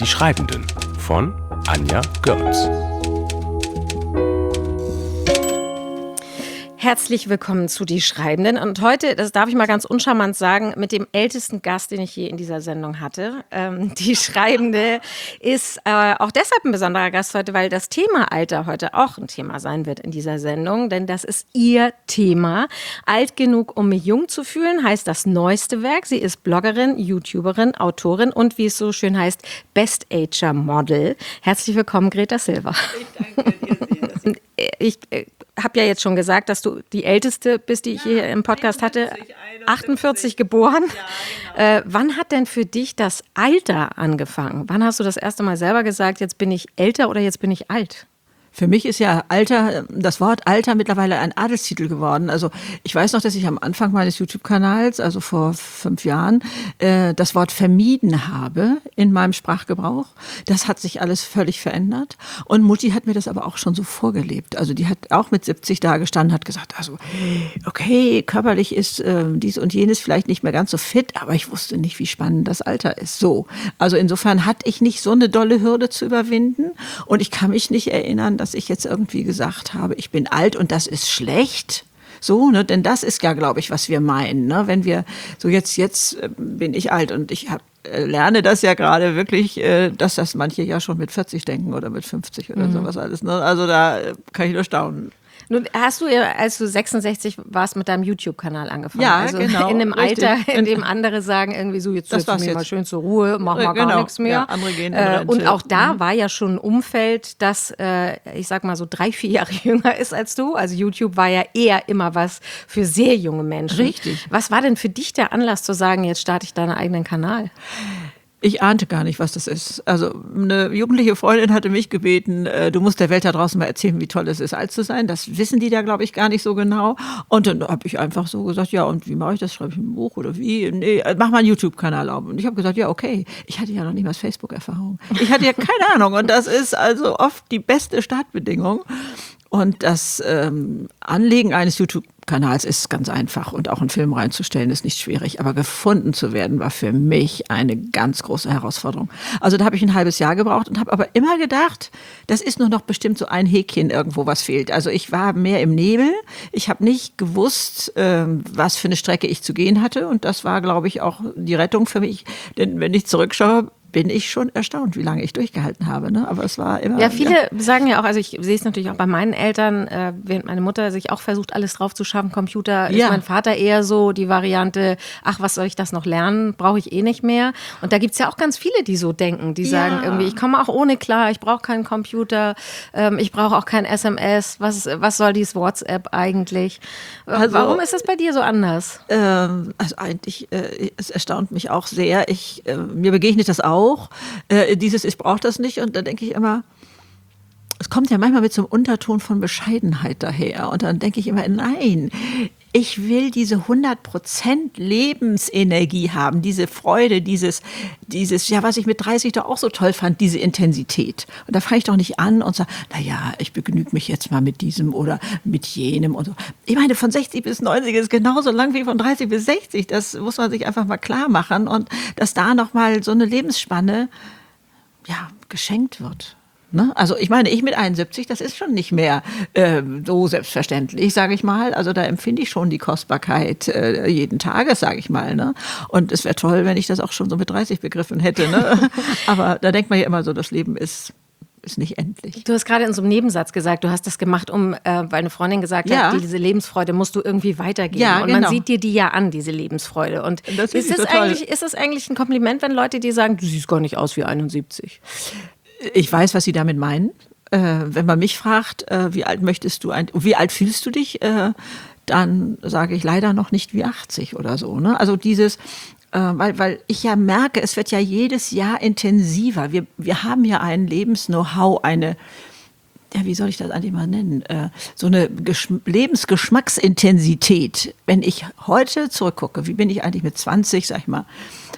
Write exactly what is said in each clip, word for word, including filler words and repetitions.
Die Schreibenden von Anja Görz. Herzlich willkommen zu Die Schreibenden. Und heute, das darf ich mal ganz uncharmant sagen, mit dem ältesten Gast, den ich je in dieser Sendung hatte. Ähm, die Schreibende ist äh, auch deshalb ein besonderer Gast heute, weil das Thema Alter heute auch ein Thema sein wird in dieser Sendung. Denn das ist ihr Thema. Alt genug, um mich jung zu fühlen, heißt das neueste Werk. Sie ist Bloggerin, YouTuberin, Autorin und, wie es so schön heißt, Best-Ager-Model. Herzlich willkommen, Greta Silva. Ich danke dir sehr. Ich äh, habe ja jetzt schon gesagt, dass du die Älteste bist, die ich Ja, hier im Podcast hatte. einundsiebzig, achtundvierzig geboren. Ja, genau. Äh, wann hat denn für dich das Alter angefangen? Wann hast du das erste Mal selber gesagt, jetzt bin ich älter oder jetzt bin ich alt? Für mich ist ja Alter, das Wort Alter mittlerweile ein Adelstitel geworden. Also ich weiß noch, dass ich am Anfang meines YouTube-Kanals, also vor fünf Jahren, äh, das Wort vermieden habe in meinem Sprachgebrauch. Das hat sich alles völlig verändert. Und Mutti hat mir das aber auch schon so vorgelebt. Also die hat auch mit siebzig da gestanden, hat gesagt, also okay, körperlich ist äh, dies und jenes vielleicht nicht mehr ganz so fit, aber ich wusste nicht, wie spannend das Alter ist. So, also insofern hatte ich nicht so eine dolle Hürde zu überwinden. Und ich kann mich nicht erinnern, dass ich jetzt irgendwie gesagt habe, ich bin alt und das ist schlecht. So, ne, denn das ist ja, glaube ich, was wir meinen, ne? Wenn wir so jetzt, jetzt äh, bin ich alt und ich hab, äh, lerne das ja gerade wirklich, äh, dass das manche ja schon mit vierzig denken oder mit fünfzig oder mhm. sowas alles. Ne? Also da äh, kann ich nur staunen. Nun hast du ja, als du sechsundsechzig warst, mit deinem YouTube-Kanal angefangen. Ja, also genau. In einem Richtig. Alter, in dem andere sagen irgendwie so, jetzt setzt du mich mal schön zur Ruhe, mach mal genau. gar nichts mehr. Ja, andere gehen in äh, Rente. und auch da mhm. war ja schon ein Umfeld, das, äh, ich sag mal so drei, vier Jahre jünger ist als du. Also YouTube war ja eher immer was für sehr junge Menschen. Richtig. Was war denn für dich der Anlass zu sagen, jetzt starte ich deinen eigenen Kanal? Ich ahnte gar nicht, was das ist. Also eine jugendliche Freundin hatte mich gebeten, äh, du musst der Welt da draußen mal erzählen, wie toll es ist, alt zu sein. Das wissen die da, glaube ich, gar nicht so genau. Und dann habe ich einfach so gesagt, ja, und wie mache ich das? Schreibe ich ein Buch oder wie? Nee, mach mal einen YouTube-Kanal auf. Und ich habe gesagt, ja, okay. Ich hatte ja noch nicht mal Facebook-Erfahrung. Ich hatte ja keine Ahnung. Und das ist also oft die beste Startbedingung. Und das ähm, Anlegen eines YouTube-Kanals ist ganz einfach und auch einen Film reinzustellen ist nicht schwierig. Aber gefunden zu werden war für mich eine ganz große Herausforderung. Also da habe ich ein halbes Jahr gebraucht und habe aber immer gedacht, das ist nur noch bestimmt so ein Häkchen irgendwo, was fehlt. Also ich war mehr im Nebel. Ich habe nicht gewusst, ähm, was für eine Strecke ich zu gehen hatte. Und das war, glaube ich, auch die Rettung für mich. Denn wenn ich zurückschaue, bin ich schon erstaunt, wie lange ich durchgehalten habe. Ne? Aber es war immer... Ja, viele ja. sagen ja auch, also ich sehe es natürlich auch bei meinen Eltern, äh, während meine Mutter sich auch versucht, alles drauf zu schaffen, Computer, ja. ist mein Vater eher so die Variante, ach, was soll ich das noch lernen, brauche ich eh nicht mehr. Und da gibt's ja auch ganz viele, die so denken, die ja. sagen irgendwie, ich komme auch ohne klar, ich brauche keinen Computer, ähm, ich brauche auch kein S M S, was, was soll dieses WhatsApp eigentlich? Also, warum ist das bei dir so anders? Ähm, also eigentlich, äh, es erstaunt mich auch sehr. Ich, äh, mir begegnet das auch. Auch, äh, dieses, ich brauche das nicht. Und da denke ich immer, es kommt ja manchmal mit so einem Unterton von Bescheidenheit daher. Und dann denke ich immer, nein, ich will diese hundert Prozent Lebensenergie haben, diese Freude, dieses, dieses, ja, was ich mit dreißig doch auch so toll fand, diese Intensität. Und da fange ich doch nicht an und sage, naja, ich begnüge mich jetzt mal mit diesem oder mit jenem und so. Ich meine, von sechzig bis neunzig ist genauso lang wie von dreißig bis sechzig. Das muss man sich einfach mal klar machen. Und dass da nochmal so eine Lebensspanne, ja, geschenkt wird. Ne? Also ich meine, ich mit einundsiebzig, das ist schon nicht mehr äh, so selbstverständlich, sage ich mal. Also da empfinde ich schon die Kostbarkeit äh, jeden Tages, sage ich mal. Ne? Und es wäre toll, wenn ich das auch schon so mit dreißig begriffen hätte. Ne? Aber da denkt man ja immer so, das Leben ist... ist nicht endlich. Du hast gerade in so einem Nebensatz gesagt, du hast das gemacht, um, äh, weil eine Freundin gesagt ja. hat, diese Lebensfreude musst du irgendwie weitergeben. Ja, und genau. man sieht dir die ja an, diese Lebensfreude. Und das ist es, eigentlich, ist es eigentlich ein Kompliment, wenn Leute dir sagen, du siehst gar nicht aus wie einundsiebzig? Ich weiß, was sie damit meinen. Äh, wenn man mich fragt, äh, wie alt möchtest du, ein, wie alt fühlst du dich, äh, dann sage ich leider noch nicht wie achtzig oder so. Ne? Also dieses... Weil, weil ich ja merke, es wird ja jedes Jahr intensiver. Wir, wir haben ja ein Lebens-Know-how, eine, ja, wie soll ich das eigentlich mal nennen, äh, so eine Geschm- Lebensgeschmacksintensität. Wenn ich heute zurückgucke, wie bin ich eigentlich mit zwanzig, sag ich mal,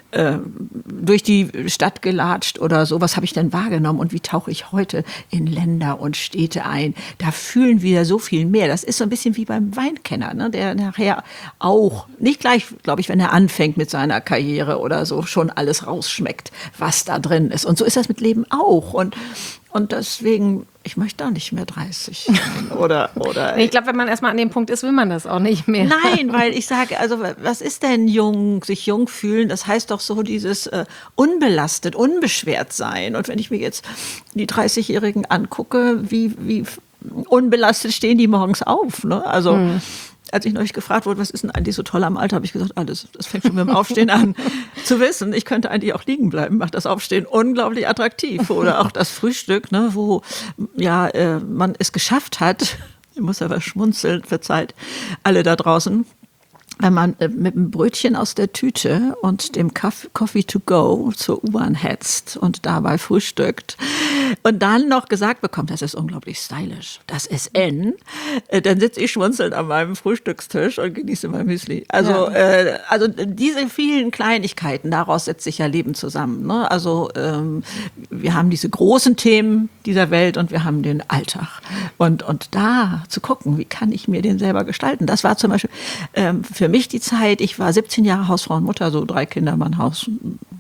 äh, durch die Stadt gelatscht oder so. Was habe ich denn wahrgenommen und wie tauche ich heute in Länder und Städte ein? Da fühlen wir so viel mehr. Das ist so ein bisschen wie beim Weinkenner, ne? Der nachher auch, nicht gleich, glaube ich, wenn er anfängt mit seiner Karriere oder so, schon alles rausschmeckt, was da drin ist. Und so ist das mit Leben auch. Und, und deswegen, ich möchte da nicht mehr dreißig sein. Oder, oder Ich glaube, wenn man erstmal an dem Punkt ist, will man das auch nicht mehr. Nein, weil ich sage, also was ist denn jung, sich jung fühlen? Das heißt doch so dieses äh, unbelastet, unbeschwert sein. Und wenn ich mir jetzt die dreißigjährigen angucke, wie, wie unbelastet stehen die morgens auf, ne? Also hm. Als ich neulich gefragt wurde, was ist denn eigentlich so toll am Alter, habe ich gesagt, alles, das fängt schon mit dem Aufstehen an. Zu wissen, ich könnte eigentlich auch liegen bleiben, macht das Aufstehen unglaublich attraktiv. Oder auch das Frühstück, ne, wo ja, äh, man es geschafft hat, ich muss aber schmunzeln, verzeiht alle da draußen, wenn man äh, mit einem Brötchen aus der Tüte und dem Kaff- Coffee to go zur U-Bahn hetzt und dabei frühstückt und dann noch gesagt bekommt, das ist unglaublich stylisch, das ist N, äh, dann sitze ich schmunzelnd an meinem Frühstückstisch und genieße mein Müsli. Also, ja. äh, also diese vielen Kleinigkeiten, daraus setzt sich ja Leben zusammen. Ne? Also ähm, wir haben diese großen Themen dieser Welt und wir haben den Alltag. Und, und da zu gucken, wie kann ich mir den selber gestalten, das war zum Beispiel ähm, für Für mich die Zeit, ich war siebzehn Jahre Hausfrau und Mutter, so drei Kinder, Mann, Haus,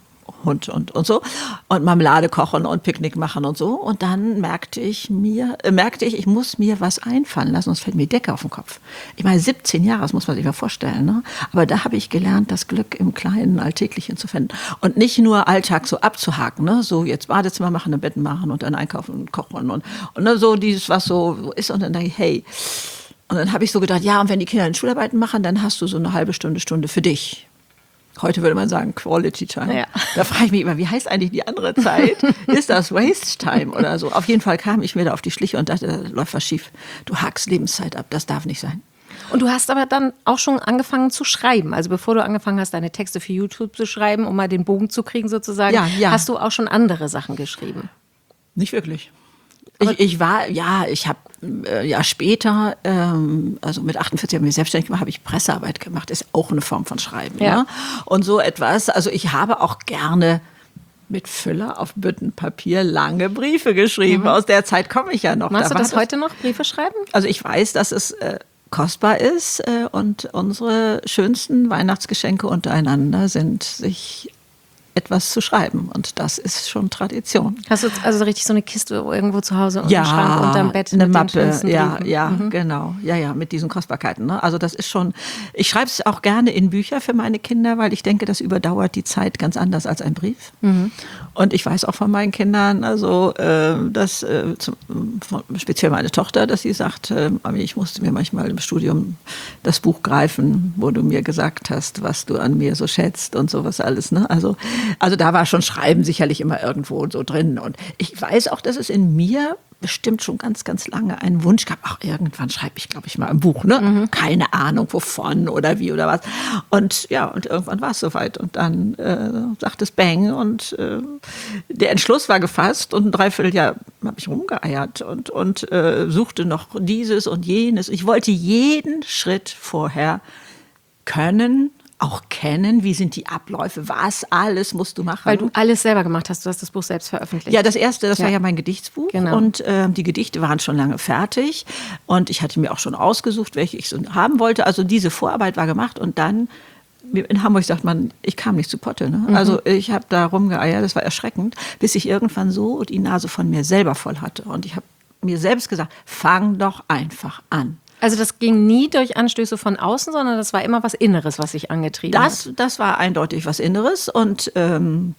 Hund und, und so. Und Marmelade kochen und Picknick machen und so. Und dann merkte ich mir, äh, merkte ich, ich muss mir was einfallen lassen, sonst fällt mir die Decke auf den Kopf. Ich meine, siebzehn Jahre, das muss man sich mal vorstellen. Ne? Aber da habe ich gelernt, das Glück im Kleinen, Alltäglichen zu finden. Und nicht nur Alltag so abzuhaken, ne? So jetzt Badezimmer machen, ein Bett machen und dann einkaufen und kochen und, und ne, so dieses, was so ist. Und dann denke ich, hey, und dann habe ich so gedacht, ja, und wenn die Kinder Schularbeiten machen, dann hast du so eine halbe Stunde, Stunde für dich. Heute würde man sagen Quality Time. Ja. Da frage ich mich immer, wie heißt eigentlich die andere Zeit? Ist das Waste Time oder so? Auf jeden Fall kam ich mir da auf die Schliche und dachte, da läuft was schief. Du hackst Lebenszeit ab, das darf nicht sein. Und du hast aber dann auch schon angefangen zu schreiben. Also bevor du angefangen hast, deine Texte für YouTube zu schreiben, um mal den Bogen zu kriegen sozusagen, ja, ja. hast du auch schon andere Sachen geschrieben? Nicht wirklich. Ich, ich war, ja, ich habe äh, ja später, ähm, also mit achtundvierzig habe ich mich selbstständig gemacht, habe ich Pressearbeit gemacht, ist auch eine Form von Schreiben. Ja. Ne? Und so etwas, also ich habe auch gerne mit Füller auf Büttenpapier lange Briefe geschrieben. Mhm. Aus der Zeit komme ich ja noch. Machst da du das, das heute noch, Briefe schreiben? Also ich weiß, dass es äh, kostbar ist äh, und unsere schönsten Weihnachtsgeschenke untereinander sind, sich etwas zu schreiben. Und das ist schon Tradition. Hast du also richtig so eine Kiste irgendwo zu Hause und ja, einen Schrank unterm Bett? Eine mit Mappe, den ja, Briefen? ja, mhm. genau. Ja, ja, mit diesen Kostbarkeiten. Ne? Also das ist schon, ich schreibe es auch gerne in Bücher für meine Kinder, weil ich denke, das überdauert die Zeit ganz anders als ein Brief. Mhm. Und ich weiß auch von meinen Kindern, also äh, dass äh, zum, von, speziell meine Tochter, dass sie sagt, äh, Mami, ich musste mir manchmal im Studium das Buch greifen, wo du mir gesagt hast, was du an mir so schätzt und sowas alles. Ne? Also, also da war schon Schreiben sicherlich immer irgendwo so drin. Und ich weiß auch, dass es in mir bestimmt schon ganz, ganz lange einen Wunsch gab. Ach, irgendwann schreibe ich, glaube ich, mal ein Buch. Ne? Mhm. Keine Ahnung, wovon oder wie oder was. Und ja, und irgendwann war es soweit. Und dann äh, sagt es Bang. Und äh, der Entschluss war gefasst. Und ein Dreivierteljahr habe ich rumgeeiert und, und äh, suchte noch dieses und jenes. Ich wollte jeden Schritt vorher können, auch kennen, wie sind die Abläufe, was alles musst du machen. Weil du alles selber gemacht hast, du hast das Buch selbst veröffentlicht. Ja, das erste, das ja. war ja mein Gedichtsbuch genau. und äh, die Gedichte waren schon lange fertig und ich hatte mir auch schon ausgesucht, welche ich so haben wollte. Also diese Vorarbeit war gemacht und dann, in Hamburg sagt man, ich kam nicht zu Potte. Ne? Mhm. Also ich habe da rumgeeiert, das war erschreckend, bis ich irgendwann so die Nase von mir selber voll hatte und ich habe mir selbst gesagt, fang doch einfach an. Also das ging nie durch Anstöße von außen, sondern das war immer was Inneres, was sich angetrieben das, hat. Das war eindeutig was Inneres und ähm,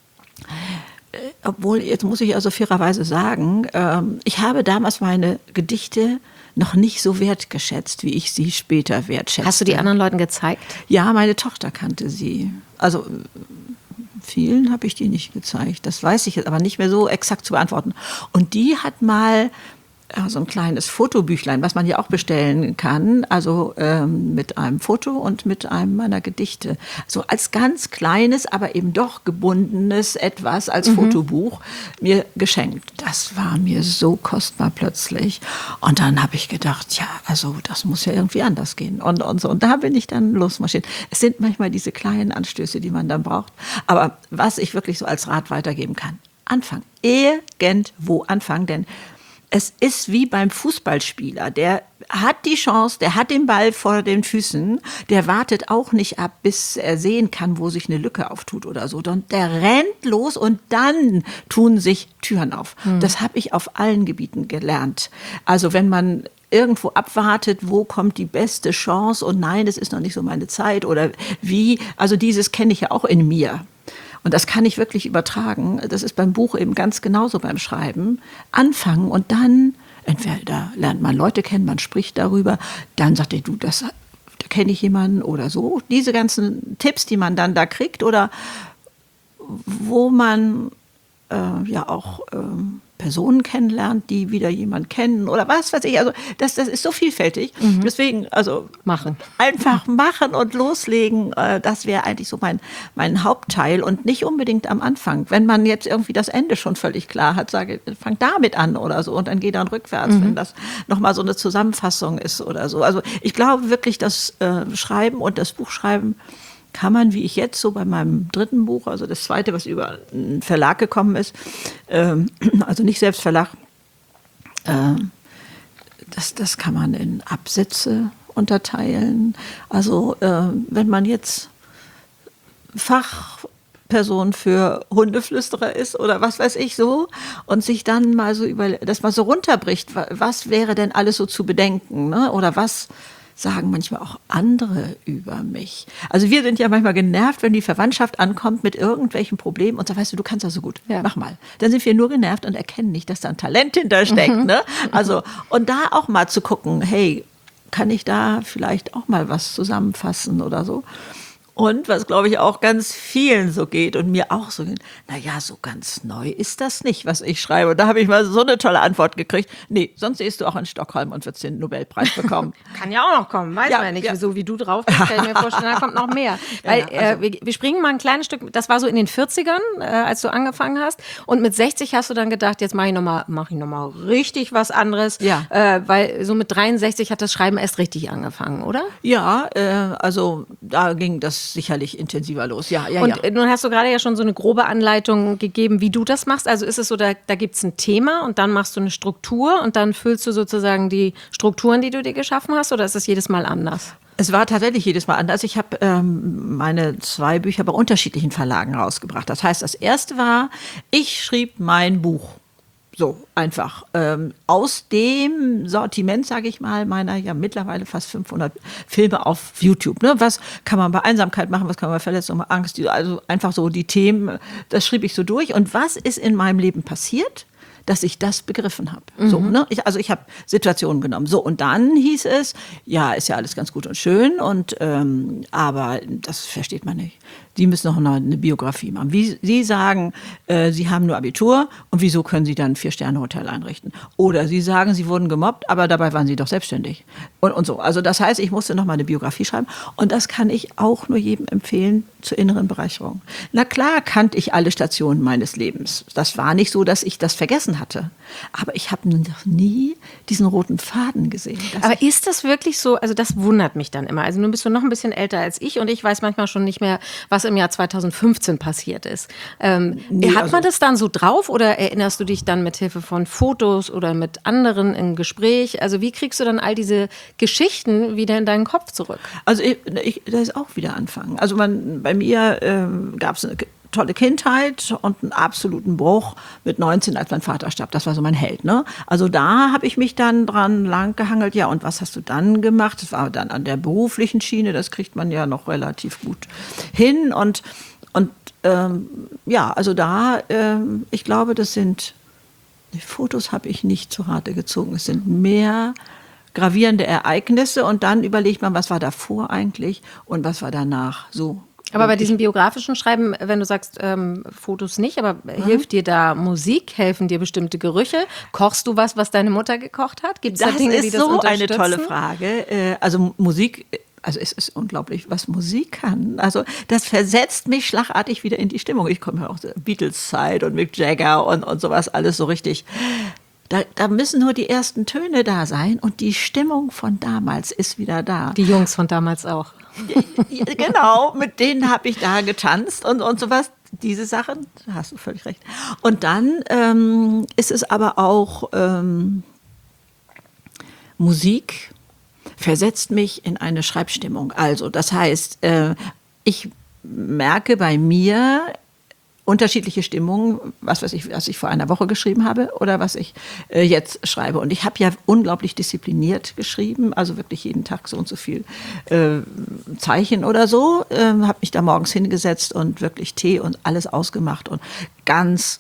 obwohl, jetzt muss ich also fairerweise sagen, ähm, ich habe damals meine Gedichte noch nicht so wertgeschätzt, wie ich sie später wertschätze. Hast du die anderen Leuten gezeigt? Ja, meine Tochter kannte sie. Also vielen habe ich die nicht gezeigt. Das weiß ich jetzt aber nicht mehr so exakt zu beantworten. Und die hat mal ja, so ein kleines Fotobüchlein, was man ja auch bestellen kann, also ähm, mit einem Foto und mit einem meiner Gedichte. So als ganz kleines, aber eben doch gebundenes etwas als mhm. Fotobuch mir geschenkt. Das war mir so kostbar plötzlich. Und dann habe ich gedacht, ja, also das muss ja irgendwie anders gehen. Und, und so. Und da bin ich dann losmarschiert. Es sind manchmal diese kleinen Anstöße, die man dann braucht. Aber was ich wirklich so als Rat weitergeben kann, anfangen. Irgendwo anfangen, denn es ist wie beim Fußballspieler, der hat die Chance, der hat den Ball vor den Füßen, der wartet auch nicht ab, bis er sehen kann, wo sich eine Lücke auftut oder so. Und der rennt los und dann tun sich Türen auf. Hm. Das habe ich auf allen Gebieten gelernt. Also wenn man irgendwo abwartet, wo kommt die beste Chance und nein, das ist noch nicht so meine Zeit oder wie, also dieses kenne ich ja auch in mir. Und das kann ich wirklich übertragen. Das ist beim Buch eben ganz genauso beim Schreiben. Anfangen und dann, entweder lernt man Leute kennen, man spricht darüber, dann sagt er, du, das, da kenne ich jemanden oder so. Diese ganzen Tipps, die man dann da kriegt oder wo man äh, ja auch ähm, Personen kennenlernt, die wieder jemanden kennen oder was weiß ich. Also das, das ist so vielfältig. Mhm. Deswegen, also machen. Einfach machen und loslegen, das wäre eigentlich so mein, mein Hauptteil und nicht unbedingt am Anfang. Wenn man jetzt irgendwie das Ende schon völlig klar hat, sage, fang damit an oder so und dann geh dann rückwärts, mhm. wenn das nochmal so eine Zusammenfassung ist oder so. Also ich glaube wirklich, das äh, Schreiben und das Buchschreiben kann man, wie ich jetzt so bei meinem dritten Buch, also das zweite, was über einen Verlag gekommen ist, ähm, also nicht Selbstverlag, äh, das, das kann man in Absätze unterteilen. Also äh, wenn man jetzt Fachperson für Hundeflüsterer ist oder was weiß ich so und sich dann mal so über, das mal so runterbricht, was wäre denn alles so zu bedenken, ne? Oder was sagen manchmal auch andere über mich. Also wir sind ja manchmal genervt, wenn die Verwandtschaft ankommt mit irgendwelchen Problemen und sagt, weißt du, du kannst das so gut, ja. mach mal. Dann sind wir nur genervt und erkennen nicht, dass da ein Talent hintersteckt. Mhm. Ne? Also, und da auch mal zu gucken, hey, kann ich da vielleicht auch mal was zusammenfassen oder so? Und was, glaube ich, auch ganz vielen so geht und mir auch so geht, naja, so ganz neu ist das nicht, was ich schreibe. Und da habe ich mal so eine tolle Antwort gekriegt. Nee, sonst stehst du auch in Stockholm und wirst den Nobelpreis bekommen. Kann ja auch noch kommen, weiß ja, man ja nicht. Ja. So wie du drauf bist, kann ich mir vorstellen, da kommt noch mehr. Weil ja, also. äh, wir, wir springen mal ein kleines Stück, das war so in den vierzigern, äh, als du angefangen hast. Und mit sechzig hast du dann gedacht, jetzt mache ich nochmal mach ich noch mal richtig was anderes. Ja. Äh, weil so mit dreiundsechzig hat das Schreiben erst richtig angefangen, oder? Ja, äh, also da ging das sicherlich intensiver los. Ja, ja, und ja. nun hast du gerade ja schon so eine grobe Anleitung gegeben, wie du das machst. Also ist es so, da, da gibt es ein Thema und dann machst du eine Struktur und dann füllst du sozusagen die Strukturen, die du dir geschaffen hast, oder ist es jedes Mal anders? Es war tatsächlich jedes Mal anders. Ich habe ähm, meine zwei Bücher bei unterschiedlichen Verlagen rausgebracht. Das heißt, das erste war, ich schrieb mein Buch. So, einfach. Ähm, aus dem Sortiment, sage ich mal, meiner ja mittlerweile fast fünfhundert Filme auf YouTube. Ne? Was kann man bei Einsamkeit machen, was kann man bei Verletzung, bei Angst, die, also einfach so die Themen, das schrieb ich so durch. Und was ist in meinem Leben passiert, dass ich das begriffen habe. Mhm. So, ne? ich, also ich habe Situationen genommen. So, und dann hieß es, ja, ist ja alles ganz gut und schön, und ähm, aber das versteht man nicht. Sie müssen noch eine Biografie machen. Wie Sie sagen, äh, Sie haben nur Abitur und wieso können Sie dann ein Vier-Sterne-Hotel einrichten? Oder Sie sagen, Sie wurden gemobbt, aber dabei waren Sie doch selbstständig. Und, und so. Also das heißt, ich musste noch mal eine Biografie schreiben und das kann ich auch nur jedem empfehlen zur inneren Bereicherung. Na klar kannte ich alle Stationen meines Lebens. Das war nicht so, dass ich das vergessen hatte. Aber ich habe noch nie diesen roten Faden gesehen. Aber ist das wirklich so? Also das wundert mich dann immer. Also nun bist du noch ein bisschen älter als ich und ich weiß manchmal schon nicht mehr, was im Jahr zweitausendfünfzehn passiert ist. Ähm, nee, hat man also das dann so drauf oder erinnerst du dich dann mit Hilfe von Fotos oder mit anderen im Gespräch? Also wie kriegst du dann all diese Geschichten wieder in deinen Kopf zurück? Also ich, ich das ist auch wieder anfangen. Also man, bei mir ähm, gab es eine tolle Kindheit und einen absoluten Bruch mit neunzehn, als mein Vater starb. Das war so mein Held. Ne? Also da habe ich mich dann dran lang gehangelt. Ja, und was hast du dann gemacht? Das war dann an der beruflichen Schiene. Das kriegt man ja noch relativ gut hin. Und, und ähm, ja, also da, ähm, ich glaube, das sind, die Fotos habe ich nicht zu Rate gezogen. Es sind mehr gravierende Ereignisse und dann überlegt man, was war davor eigentlich und was war danach so. Aber bei diesem biografischen Schreiben, wenn du sagst, ähm, Fotos nicht, aber mhm. hilft dir da Musik? Helfen dir bestimmte Gerüche? Kochst du was, was deine Mutter gekocht hat? Gibt es da Dinge, die das unterstützen? Das ist so eine tolle Frage. Also Musik, also es ist unglaublich, was Musik kann. Also das versetzt mich schlagartig wieder in die Stimmung. Ich komme ja auch aus Beatles-Zeit und Mick Jagger und, und sowas, alles so richtig. Da, da müssen nur die ersten Töne da sein und die Stimmung von damals ist wieder da. Die Jungs von damals auch. Genau, mit denen habe ich da getanzt und, und sowas. Diese Sachen, da hast du völlig recht. Und dann ähm, ist es aber auch ähm, Musik versetzt mich in eine Schreibstimmung. Also das heißt, äh, ich merke bei mir unterschiedliche Stimmungen, was weiß ich, was ich vor einer Woche geschrieben habe oder was ich äh, jetzt schreibe. Und ich habe ja unglaublich diszipliniert geschrieben, also wirklich jeden Tag so und so viel äh, Zeichen oder so. Äh, habe mich da morgens hingesetzt und wirklich Tee und alles ausgemacht und ganz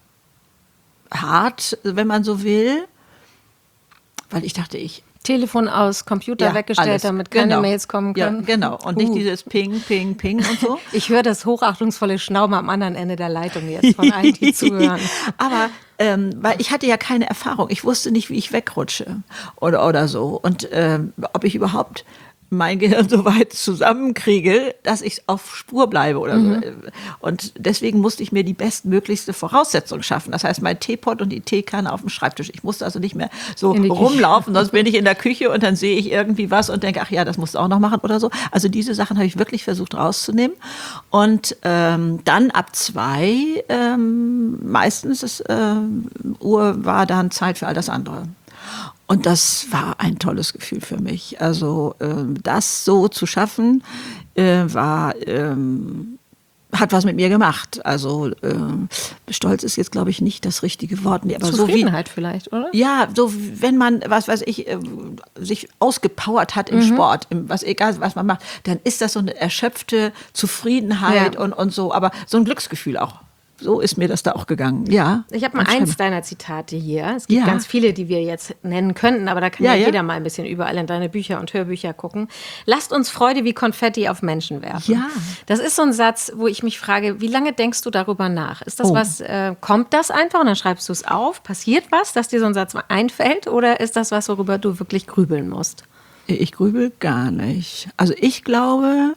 hart, wenn man so will, weil ich dachte, ich Telefon aus, Computer ja, weggestellt, alles. Damit keine genau. Mails kommen können. Ja, genau. Und uh. nicht dieses Ping, Ping, Ping und so. Ich höre das hochachtungsvolle Schnauben am anderen Ende der Leitung jetzt von allen, die zuhören. Aber ähm, weil ich hatte ja keine Erfahrung. Ich wusste nicht, wie ich wegrutsche oder, oder so. Und ähm, ob ich überhaupt mein Gehirn so weit zusammenkriege, dass ich auf Spur bleibe oder mhm. so. Und deswegen musste ich mir die bestmöglichste Voraussetzung schaffen. Das heißt, mein Teepot und die Teekanne auf dem Schreibtisch. Ich musste also nicht mehr so rumlaufen, sonst bin ich in der Küche und dann sehe ich irgendwie was und denke, ach ja, das musst du auch noch machen oder so. Also diese Sachen habe ich wirklich versucht rauszunehmen. Und ähm, dann ab zwei, ähm, meistens ist, äh, Uhr war dann Zeit für all das andere. Und das war ein tolles Gefühl für mich. Also ähm, das so zu schaffen, äh, war, ähm, hat was mit mir gemacht. Also ähm, Stolz ist jetzt, glaube ich, nicht das richtige Wort. Nee, aber Zufriedenheit so wie, vielleicht, oder? Ja, so wenn man, was weiß ich, äh, sich ausgepowert hat im mhm. Sport, im, was egal was man macht, dann ist das so eine erschöpfte Zufriedenheit ja. und, und so, aber so ein Glücksgefühl auch. So ist mir das da auch gegangen, ja. Ich habe mal eins deiner Zitate hier. Es gibt ja. ganz viele, die wir jetzt nennen könnten, aber da kann ja, ja, ja jeder mal ein bisschen überall in deine Bücher und Hörbücher gucken. Lasst uns Freude wie Konfetti auf Menschen werfen. Ja. Das ist so ein Satz, wo ich mich frage, wie lange denkst du darüber nach? Ist das oh. was, äh, kommt das einfach und dann schreibst du es auf? Passiert was, dass dir so ein Satz mal einfällt? Oder ist das was, worüber du wirklich grübeln musst? Ich grübel gar nicht. Also ich glaube,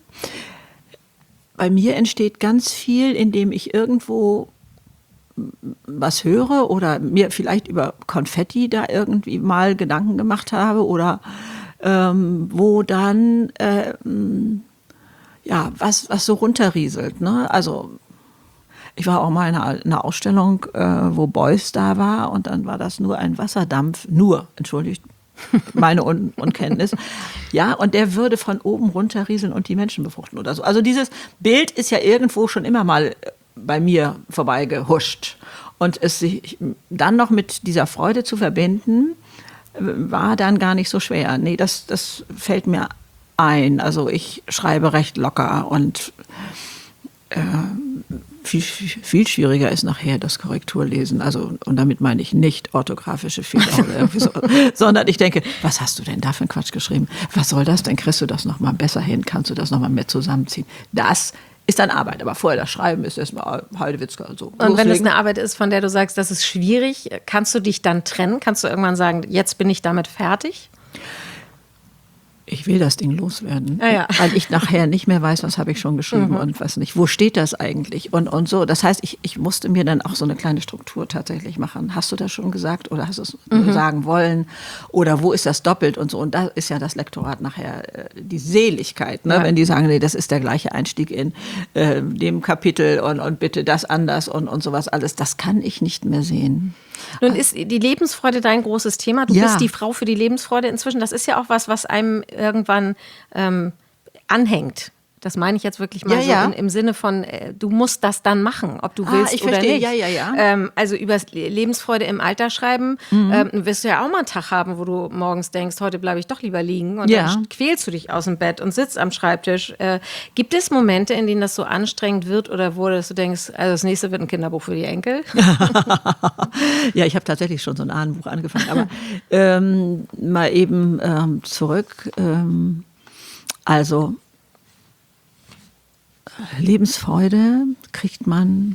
bei mir entsteht ganz viel, indem ich irgendwo was höre oder mir vielleicht über Konfetti da irgendwie mal Gedanken gemacht habe oder ähm, wo dann äh, ja was, was so runterrieselt. Ne? Also ich war auch mal in einer, einer Ausstellung, äh, wo Beuys da war und dann war das nur ein Wasserdampf, nur, entschuldigt, meine Un- Unkenntnis. Ja, und der würde von oben runterrieseln und die Menschen befruchten oder so. Also dieses Bild ist ja irgendwo schon immer mal bei mir vorbeigehuscht. Und es sich dann noch mit dieser Freude zu verbinden, war dann gar nicht so schwer. Nee, das, das fällt mir ein. Also ich schreibe recht locker und äh, viel, viel schwieriger ist nachher das Korrekturlesen. Also, und damit meine ich nicht orthografische Fehler oder irgendwie so, sondern ich denke, was hast du denn da für einen Quatsch geschrieben? Was soll das? Dann kriegst du das noch mal besser hin, kannst du das noch mal mehr zusammenziehen. Das ist dann Arbeit, aber vorher das Schreiben ist erstmal Heidewitzka. So. Und loslegen. Wenn es eine Arbeit ist, von der du sagst, das ist schwierig, kannst du dich dann trennen? Kannst du irgendwann sagen, jetzt bin ich damit fertig? Ich will das Ding loswerden, ja, ja. weil ich nachher nicht mehr weiß, was habe ich schon geschrieben Mhm. und was nicht. Wo steht das eigentlich? Und, und so. Das heißt, ich, ich musste mir dann auch so eine kleine Struktur tatsächlich machen. Hast du das schon gesagt oder hast du es Mhm. sagen wollen? Oder wo ist das doppelt und so? Und da ist ja das Lektorat nachher äh, die Seligkeit, ne? Ja. Wenn die sagen, nee, das ist der gleiche Einstieg in äh, dem Kapitel und, und bitte das anders und, und sowas alles. Das kann ich nicht mehr sehen. Nun ist die Lebensfreude dein großes Thema. Du Ja. bist die Frau für die Lebensfreude inzwischen. Das ist ja auch was, was einem irgendwann ähm, anhängt. Das meine ich jetzt wirklich mal Ja, so ja. in, im Sinne von, äh, du musst das dann machen, ob du Ah, willst ich oder verstehe. nicht. Ja, ja, ja. Ähm, also über Lebensfreude im Alter schreiben, ähm, wirst du ja auch mal einen Tag haben, wo du morgens denkst, heute bleibe ich doch lieber liegen. Und Ja. dann quälst du dich aus dem Bett und sitzt am Schreibtisch. Äh, gibt es Momente, in denen das so anstrengend wird oder wo dass du denkst, also das nächste wird ein Kinderbuch für die Enkel? Ja, ich habe tatsächlich schon so ein Ahnenbuch angefangen, aber ähm, mal eben ähm, zurück. Ähm, also, Lebensfreude kriegt man,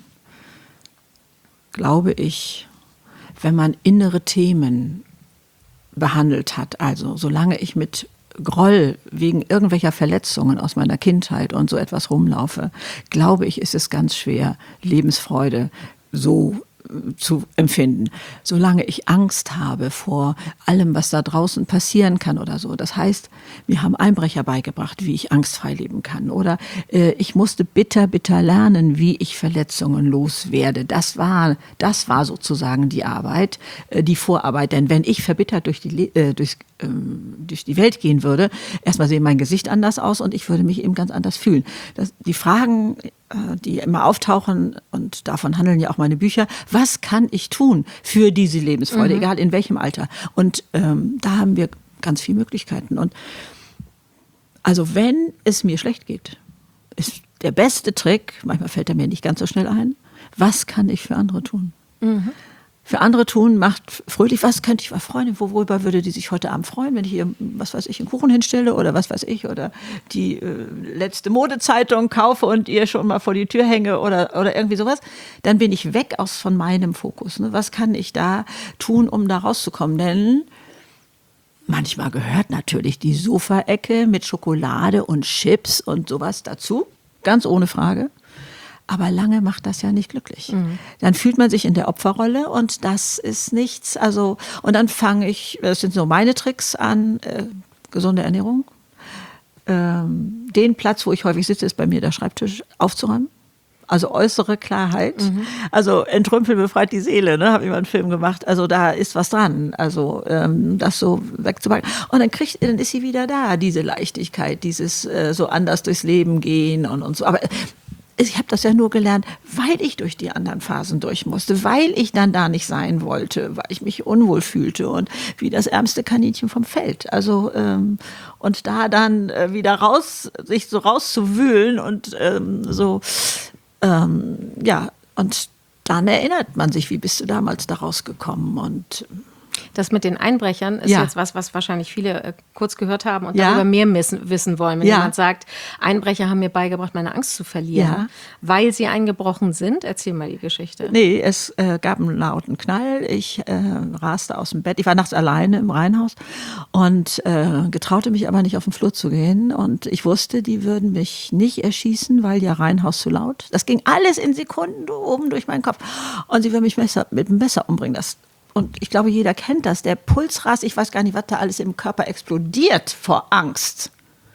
glaube ich, wenn man innere Themen behandelt hat. Also solange ich mit Groll wegen irgendwelcher Verletzungen aus meiner Kindheit und so etwas rumlaufe, glaube ich, ist es ganz schwer, Lebensfreude so zu empfinden. Solange ich Angst habe vor allem, was da draußen passieren kann oder so. Das heißt, mir haben Einbrecher beigebracht, wie ich angstfrei leben kann. Oder äh, ich musste bitter, bitter lernen, wie ich Verletzungen loswerde. Das war, das war sozusagen die Arbeit, äh, die Vorarbeit. Denn wenn ich verbittert durch die, äh, durch, ähm, durch die Welt gehen würde, erstmal sehe mein Gesicht anders aus und ich würde mich eben ganz anders fühlen. Das, die Fragen, die immer auftauchen, und davon handeln ja auch meine Bücher, was kann ich tun für diese Lebensfreude, mhm. egal in welchem Alter. Und ähm, da haben wir ganz viele Möglichkeiten. Und also wenn es mir schlecht geht, ist der beste Trick, manchmal fällt er mir nicht ganz so schnell ein, was kann ich für andere tun? Mhm. Für andere tun macht fröhlich, was könnte ich, was Freundin, worüber würde die sich heute Abend freuen, wenn ich ihr, was weiß ich, einen Kuchen hinstelle oder was weiß ich, oder die äh, letzte Modezeitung kaufe und ihr schon mal vor die Tür hänge oder, oder irgendwie sowas, dann bin ich weg aus von meinem Fokus. Ne? Was kann ich da tun, um da rauszukommen? Denn manchmal gehört natürlich die Sofaecke mit Schokolade und Chips und sowas dazu, ganz ohne Frage. Aber lange macht das ja nicht glücklich. Mhm. Dann fühlt man sich in der Opferrolle und das ist nichts. Also, und dann fange ich, das sind so meine Tricks an, äh, gesunde Ernährung. Ähm, den Platz, wo ich häufig sitze, ist bei mir der Schreibtisch, aufzuräumen. Also äußere Klarheit. Mhm. Also entrümpeln befreit die Seele, ne? Habe ich mal einen Film gemacht. Also da ist was dran. Also ähm, das so wegzupacken. Und dann kriegt, dann ist sie wieder da, diese Leichtigkeit, dieses äh, so anders durchs Leben gehen und, und so. Aber ich habe das ja nur gelernt, weil ich durch die anderen Phasen durch musste, weil ich dann da nicht sein wollte, weil ich mich unwohl fühlte und wie das ärmste Kaninchen vom Feld. Also ähm, und da dann äh, wieder raus, sich so rauszuwühlen und ähm, so, ähm, ja, und dann erinnert man sich, wie bist du damals da rausgekommen und das mit den Einbrechern ist ja. jetzt was, was wahrscheinlich viele äh, kurz gehört haben und ja. darüber mehr missen, wissen wollen. Wenn ja. jemand sagt, Einbrecher haben mir beigebracht, meine Angst zu verlieren, ja. weil sie eingebrochen sind. Erzähl mal die Geschichte. Nee, es äh, gab einen lauten Knall. Ich äh, raste aus dem Bett. Ich war nachts alleine im Reihenhaus und äh, getraute mich aber nicht auf den Flur zu gehen. Und ich wusste, die würden mich nicht erschießen, weil ja Reihenhaus zu laut. Das ging alles in Sekunden oben durch meinen Kopf. Und sie würden mich Messer, mit dem Messer umbringen. Das Und ich glaube, jeder kennt das. Der Puls rast, ich weiß gar nicht, was da alles im Körper explodiert vor Angst.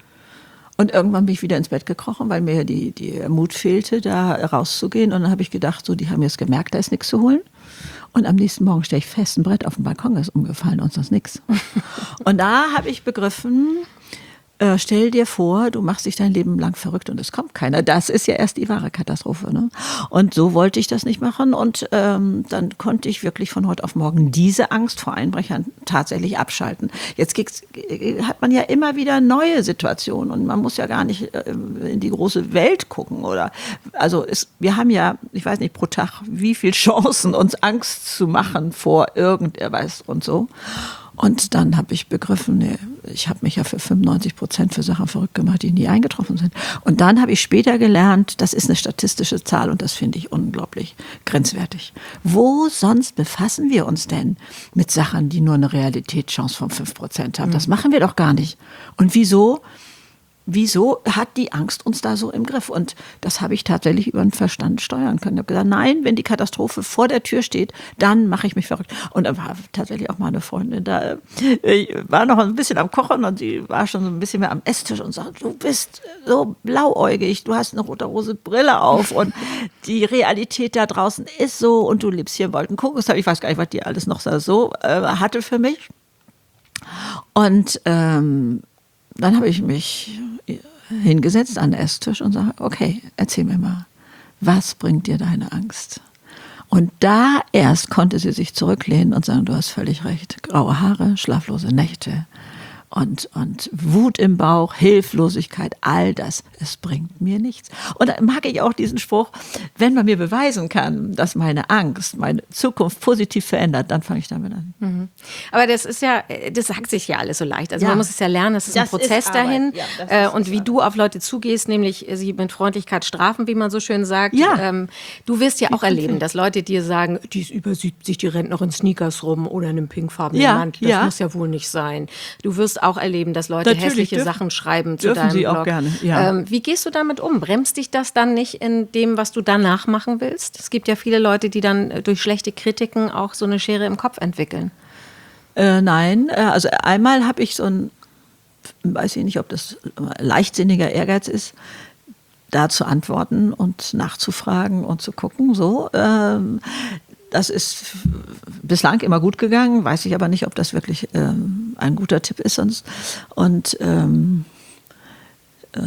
Und irgendwann bin ich wieder ins Bett gekrochen, weil mir die, die Mut fehlte, da rauszugehen. Und dann habe ich gedacht, so, die haben jetzt gemerkt, da ist nichts zu holen. Und am nächsten Morgen stelle ich fest, ein Brett auf dem Balkon ist umgefallen und sonst nichts. Und da habe ich begriffen, Äh, stell dir vor, du machst dich dein Leben lang verrückt und es kommt keiner. Das ist ja erst die wahre Katastrophe. Ne? Und so wollte ich das nicht machen. Und ähm, dann konnte ich wirklich von heute auf morgen diese Angst vor Einbrechern tatsächlich abschalten. Jetzt hat man ja immer wieder neue Situationen und man muss ja gar nicht äh, in die große Welt gucken. Oder also es, wir haben ja, ich weiß nicht, pro Tag wie viele Chancen, uns Angst zu machen vor irgendetwas und so. Und dann habe ich begriffen, nee, ich habe mich ja für fünfundneunzig Prozent für Sachen verrückt gemacht, die nie eingetroffen sind. Und dann habe ich später gelernt, das ist eine statistische Zahl und das finde ich unglaublich grenzwertig. Wo sonst befassen wir uns denn mit Sachen, die nur eine Realitätschance von fünf Prozent haben? Das machen wir doch gar nicht. Und wieso? Wieso hat die Angst uns da so im Griff? Und das habe ich tatsächlich über den Verstand steuern können. Ich habe gesagt, nein, wenn die Katastrophe vor der Tür steht, dann mache ich mich verrückt. Und da war tatsächlich auch mal eine Freundin da. Ich war noch ein bisschen am Kochen und sie war schon so ein bisschen mehr am Esstisch und sagte, du bist so blauäugig, du hast eine rote-rose Brille auf und die Realität da draußen ist so und du lebst hier im Wolkenkuckuck. Ich weiß gar nicht, was die alles noch so äh, hatte für mich. Und ähm, dann habe ich mich hingesetzt an den Esstisch und sage, okay, erzähl mir mal, was bringt dir deine Angst? Und da erst konnte sie sich zurücklehnen und sagen, du hast völlig recht, graue Haare, schlaflose Nächte und, und Wut im Bauch, Hilflosigkeit, all das, es bringt mir nichts. Und da mag ich auch diesen Spruch, wenn man mir beweisen kann, dass meine Angst meine Zukunft positiv verändert, dann fange ich damit an. Mhm. Aber das ist ja, das sagt sich ja alles so leicht. Also Ja. man muss es ja lernen, es ist ein Das Prozess ist Arbeit. dahin. Ja, das äh, ist- und ist wie Arbeit. du auf Leute zugehst, nämlich sie mit Freundlichkeit strafen, wie man so schön sagt. Ja. Ähm, du wirst ja auch erleben, empfinde. dass Leute dir sagen, die ist über siebzig, die rennt noch in Sneakers rum oder in einem pinkfarbenen Ja, Mantel. Das ja. muss ja wohl nicht sein. Du wirst auch erleben, dass Leute Natürlich hässliche dürfen- Sachen schreiben zu dürfen deinem sie auch Blog. gerne, ja. Ähm, wie gehst du damit um? Bremst dich das dann nicht in dem, was du danach machen willst? Es gibt ja viele Leute, die dann äh, durch schlechte Kritiken auch so eine Schere im Kopf entwickeln. Äh, nein, äh, also einmal habe ich so ein, weiß ich nicht, ob das leichtsinniger Ehrgeiz ist, da zu antworten und nachzufragen und zu gucken. So, ähm, das ist bislang immer gut gegangen, weiß ich aber nicht, ob das wirklich ähm, ein guter Tipp ist sonst. Und ähm, äh,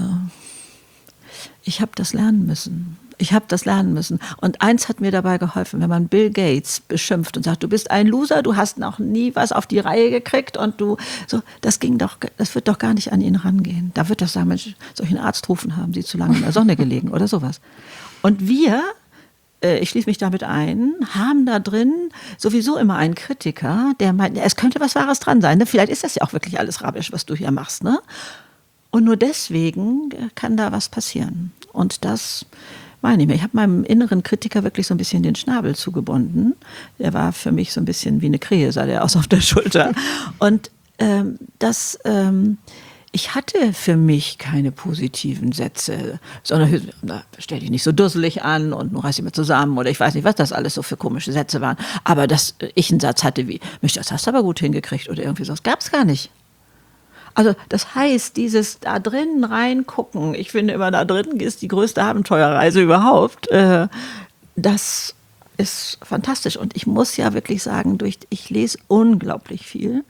ich habe das lernen müssen. Ich habe das lernen müssen. Und eins hat mir dabei geholfen, wenn man Bill Gates beschimpft und sagt, du bist ein Loser, du hast noch nie was auf die Reihe gekriegt und du, so, das ging doch, das wird doch gar nicht an ihn rangehen. Da wird doch sagen, Mensch, soll ich einen Arzt rufen, haben sie zu lange in der Sonne gelegen oder sowas. Und wir, äh, ich schließe mich damit ein, haben da drin sowieso immer einen Kritiker, der meint, ja, es könnte was Wahres dran sein. Ne? Vielleicht ist das ja auch wirklich alles Rabisch, was du hier machst. Ne? Und nur deswegen kann da was passieren. Und das meine ich mir. Ich habe meinem inneren Kritiker wirklich so ein bisschen den Schnabel zugebunden. Der war für mich so ein bisschen wie eine Krähe, sah der aus auf der Schulter. Und ähm, das, ähm, ich hatte für mich keine positiven Sätze, sondern na, stell dich nicht so dusselig an und nur reiß dich mal zusammen oder ich weiß nicht, was das alles so für komische Sätze waren. Aber dass ich einen Satz hatte wie, Mensch, das hast du aber gut hingekriegt oder irgendwie sowas, gab es gar nicht. Also das heißt, dieses da drinnen reingucken, ich finde immer, da drinnen ist die größte Abenteuerreise überhaupt. Äh, das ist fantastisch. Und ich muss ja wirklich sagen, durch, ich lese unglaublich viel.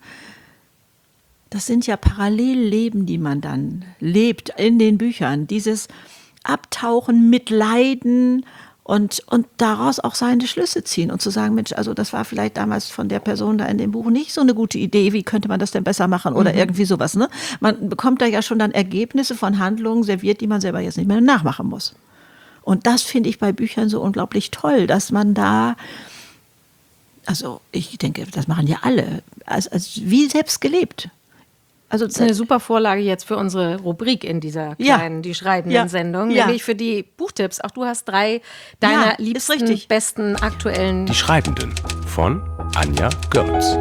Das sind ja Parallelleben, die man dann lebt in den Büchern. Dieses Abtauchen, Mitleiden und, und daraus auch seine Schlüsse ziehen und zu sagen, Mensch, also das war vielleicht damals von der Person da in dem Buch nicht so eine gute Idee, wie könnte man das denn besser machen oder mhm. irgendwie sowas. Ne? Man bekommt da ja schon dann Ergebnisse von Handlungen serviert, die man selber jetzt nicht mehr nachmachen muss. Und das finde ich bei Büchern so unglaublich toll, dass man da, also ich denke, das machen ja alle, als, als wie selbst gelebt. Also das ist eine super Vorlage jetzt für unsere Rubrik in dieser kleinen, ja. die schreibenden ja. Sendung, ja. nämlich für die Buchtipps. Auch du hast drei deiner ja, liebsten, besten, aktuellen... Die Schreibenden von Anja Görz.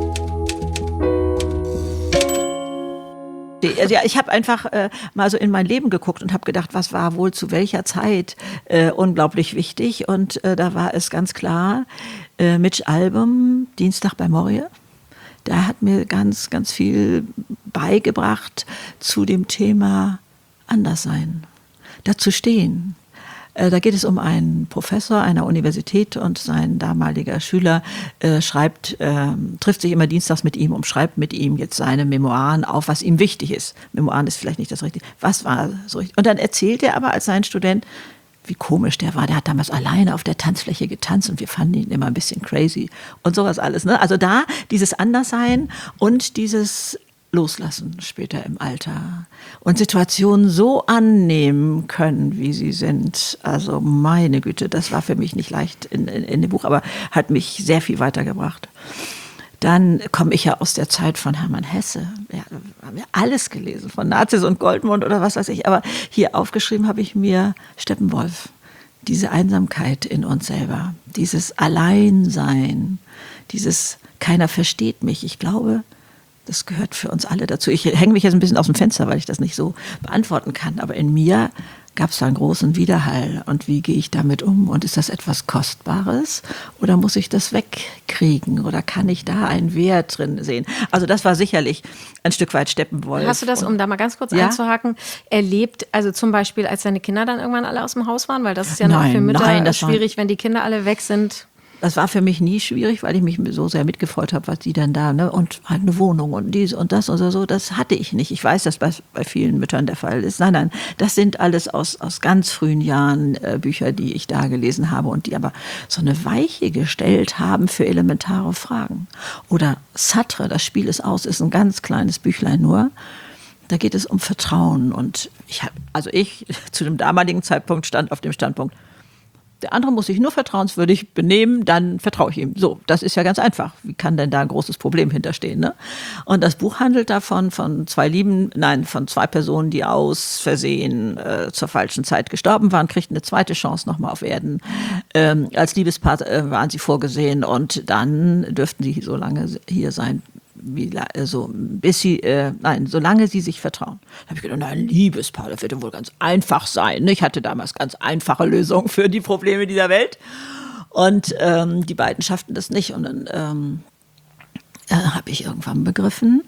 Also ja, ich habe einfach äh, mal so in mein Leben geguckt und habe gedacht, was war wohl zu welcher Zeit äh, unglaublich wichtig. Und äh, da war es ganz klar, äh, Mitch Albom, Dienstag bei Morie. Der hat mir ganz, ganz viel beigebracht zu dem Thema Anderssein, dazu stehen. Da geht es um einen Professor einer Universität und sein damaliger Schüler äh, schreibt, äh, trifft sich immer dienstags mit ihm und schreibt mit ihm jetzt seine Memoiren auf, was ihm wichtig ist. Memoiren ist vielleicht nicht das Richtige. Was war so richtig? Und dann erzählt er aber als sein Student, wie komisch der war. Der hat damals alleine auf der Tanzfläche getanzt und wir fanden ihn immer ein bisschen crazy und sowas alles. Ne? Also da dieses Anderssein und dieses Loslassen später im Alter und Situationen so annehmen können, wie sie sind. Also meine Güte, das war für mich nicht leicht in, in, in dem Buch, aber hat mich sehr viel weitergebracht. Dann komme ich ja aus der Zeit von Hermann Hesse. Ja, haben wir alles gelesen, von Nazis und Goldmund oder was weiß ich. Aber hier aufgeschrieben habe ich mir Steppenwolf. Diese Einsamkeit in uns selber, dieses Alleinsein, dieses keiner versteht mich. Ich glaube, das gehört für uns alle dazu. Ich hänge mich jetzt ein bisschen aus dem Fenster, weil ich das nicht so beantworten kann. Aber in mir gab es da einen großen Widerhall. Und wie gehe ich damit um? Und ist das etwas Kostbares? Oder muss ich das wegkriegen? Oder kann ich da einen Wert drin sehen? Also das war sicherlich ein Stück weit Steppenwolf. Hast du das, um da mal ganz kurz ja? einzuhaken, erlebt, also zum Beispiel, als deine Kinder dann irgendwann alle aus dem Haus waren? Weil das ist ja nein, noch für Mütter nein, das schwierig, wenn die Kinder alle weg sind. Das war für mich nie schwierig, weil ich mich so sehr mitgefreut habe, was die dann da, ne, und halt eine Wohnung und dies und das oder so, das hatte ich nicht. Ich weiß, dass das bei vielen Müttern der Fall ist. Nein, nein, das sind alles aus, aus ganz frühen Jahren äh, Bücher, die ich da gelesen habe und die aber so eine Weiche gestellt haben für elementare Fragen. Oder Sartre, das Spiel ist aus, ist ein ganz kleines Büchlein nur. Da geht es um Vertrauen und ich habe, also ich zu dem damaligen Zeitpunkt stand auf dem Standpunkt, der andere muss sich nur vertrauenswürdig benehmen, dann vertraue ich ihm. So, das ist ja ganz einfach. Wie kann denn da ein großes Problem hinterstehen? Ne? Und das Buch handelt davon, von zwei Lieben, nein, von zwei Personen, die aus Versehen äh, zur falschen Zeit gestorben waren, kriegten eine zweite Chance nochmal auf Erden. Ähm, als Liebespaar äh, waren sie vorgesehen und dann dürften sie so lange hier sein, wie, also, bis sie, äh, nein, solange sie sich vertrauen. Da habe ich gedacht, nein, Liebespaar, das wird ja wohl ganz einfach sein. Ich hatte damals ganz einfache Lösungen für die Probleme dieser Welt. Und ähm, die beiden schafften das nicht. Und dann ähm, äh, habe ich irgendwann begriffen,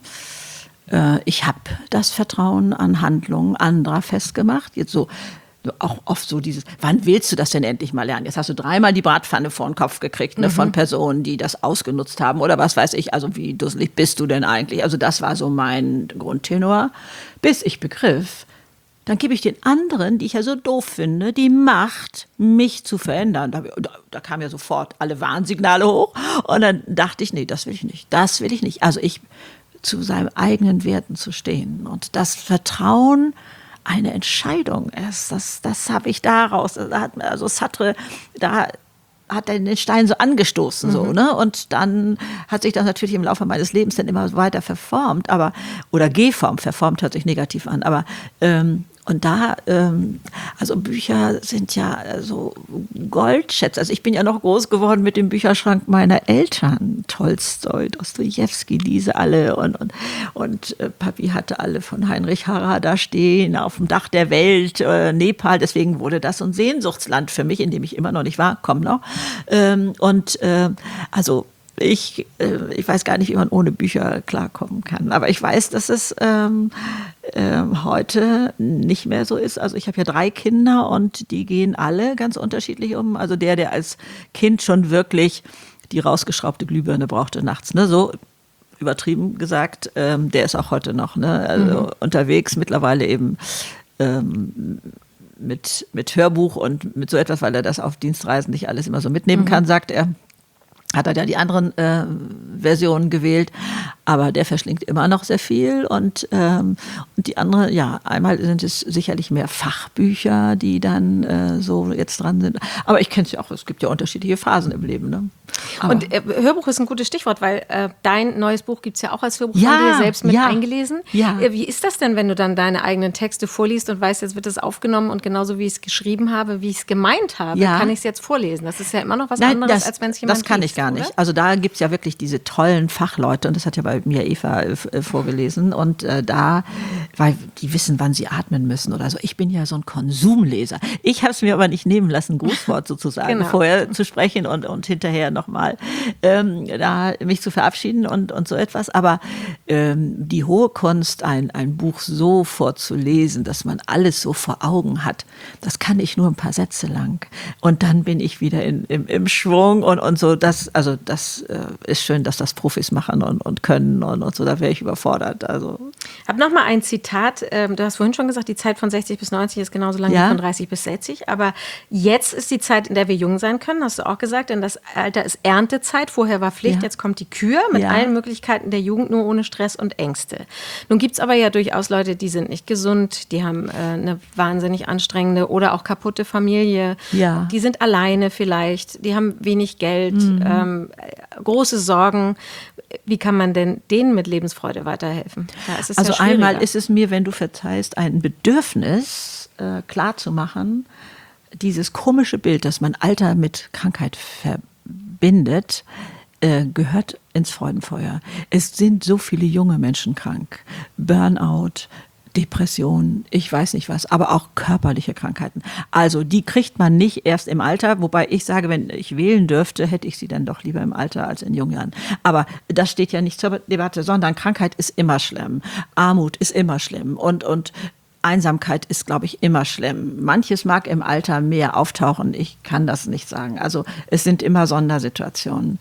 äh, ich habe das Vertrauen an Handlungen anderer festgemacht. Jetzt so, auch oft so dieses, wann willst du das denn endlich mal lernen? Jetzt hast du dreimal die Bratpfanne vor den Kopf gekriegt, ne, mhm. von Personen, die das ausgenutzt haben oder was weiß ich, also wie dusselig bist du denn eigentlich? Also das war so mein Grundtenor, bis ich begriff, dann gebe ich den anderen, die ich ja so doof finde, die Macht, mich zu verändern. Da, da, da kamen ja sofort alle Warnsignale hoch und dann dachte ich, nee, das will ich nicht, das will ich nicht. Also ich, zu seinen eigenen Werten zu stehen und das Vertrauen eine Entscheidung ist. Das, das habe ich daraus. Da hat, also Sartre, da hat er den Stein so angestoßen. Mhm. So, ne? Und dann hat sich das natürlich im Laufe meines Lebens dann immer weiter verformt, aber, oder geformt, verformt hört sich negativ an, aber ähm, und da, ähm, also Bücher sind ja so Goldschätze. Also ich bin ja noch groß geworden mit dem Bücherschrank meiner Eltern. Tolstoi, Dostojewski, diese alle. Und, und, und äh, Papi hatte alle von Heinrich Harrer da stehen, auf dem Dach der Welt, äh, Nepal. Deswegen wurde das so ein Sehnsuchtsland für mich, in dem ich immer noch nicht war. Komm noch. Ähm, und äh, also Ich, äh, ich weiß gar nicht, wie man ohne Bücher klarkommen kann. Aber ich weiß, dass es ähm, äh, heute nicht mehr so ist. Also ich habe ja drei Kinder und die gehen alle ganz unterschiedlich um. Also der, der als Kind schon wirklich die rausgeschraubte Glühbirne brauchte nachts, ne, so übertrieben gesagt, ähm, der ist auch heute noch, ne, also mhm. unterwegs, mittlerweile eben ähm, mit, mit Hörbuch und mit so etwas, weil er das auf Dienstreisen nicht alles immer so mitnehmen mhm. kann, sagt er. Hat er ja die anderen äh, Versionen gewählt, aber der verschlingt immer noch sehr viel und, ähm, und die andere, ja, einmal sind es sicherlich mehr Fachbücher, die dann äh, so jetzt dran sind, aber ich kenne es ja auch, es gibt ja unterschiedliche Phasen im Leben. Ne? Und äh, Hörbuch ist ein gutes Stichwort, weil äh, dein neues Buch gibt es ja auch als Hörbuch, ja, von dir selbst mit ja, eingelesen. Ja. Äh, wie ist das denn, wenn du dann deine eigenen Texte vorliest und weißt, jetzt wird es aufgenommen und genauso wie ich es geschrieben habe, wie ich es gemeint habe, ja. kann ich es jetzt vorlesen? Das ist ja immer noch was Nein, anderes, das, als wenn es jemand Das kann liest, ich gar nicht. Oder? Also da gibt es ja wirklich diese tollen Fachleute und das hat ja bei mir Eva äh, vorgelesen und äh, da, weil die wissen, wann sie atmen müssen oder so. Ich bin ja so ein Konsumleser. Ich habe es mir aber nicht nehmen lassen, Grußwort sozusagen Genau. vorher zu sprechen und, und hinterher nochmal ähm, da mich zu verabschieden und, und so etwas. Aber ähm, die hohe Kunst, ein, ein Buch so vorzulesen, dass man alles so vor Augen hat, das kann ich nur ein paar Sätze lang. Und dann bin ich wieder in, im, im Schwung und, und so. Das, also das äh, ist schön, dass das Profis machen und, und können und, und so. Da wäre ich überfordert. Also. Ich habe noch mal ein Zitat. Ähm, du hast vorhin schon gesagt, die Zeit von sechzig bis neunzig ist genauso lang Ja. wie von dreißig bis sechzig. Aber jetzt ist die Zeit, in der wir jung sein können, hast du auch gesagt, denn das Alter ist Erntezeit. Vorher war Pflicht, Ja. jetzt kommt die Kür mit Ja. allen Möglichkeiten der Jugend, nur ohne Stress und Ängste. Nun gibt es aber ja durchaus Leute, die sind nicht gesund, die haben äh, eine wahnsinnig anstrengende oder auch kaputte Familie. Ja. Die sind alleine vielleicht, die haben wenig Geld, Mhm. ähm, große Sorgen. Wie kann man denn denen mit Lebensfreude weiterhelfen? Da ist es Also ja schwieriger. einmal ist es mir, wenn du verzeihst, ein Bedürfnis äh, klarzumachen, dieses komische Bild, dass man Alter mit Krankheit verbindet, äh, gehört ins Freudenfeuer. Es sind so viele junge Menschen krank. Burnout, Depression, ich weiß nicht was, aber auch körperliche Krankheiten. Also die kriegt man nicht erst im Alter, wobei ich sage, wenn ich wählen dürfte, hätte ich sie dann doch lieber im Alter als in jungen Jahren. Aber das steht ja nicht zur Debatte, sondern Krankheit ist immer schlimm, Armut ist immer schlimm und, und Einsamkeit ist, glaube ich, immer schlimm. Manches mag im Alter mehr auftauchen, ich kann das nicht sagen. Also es sind immer Sondersituationen.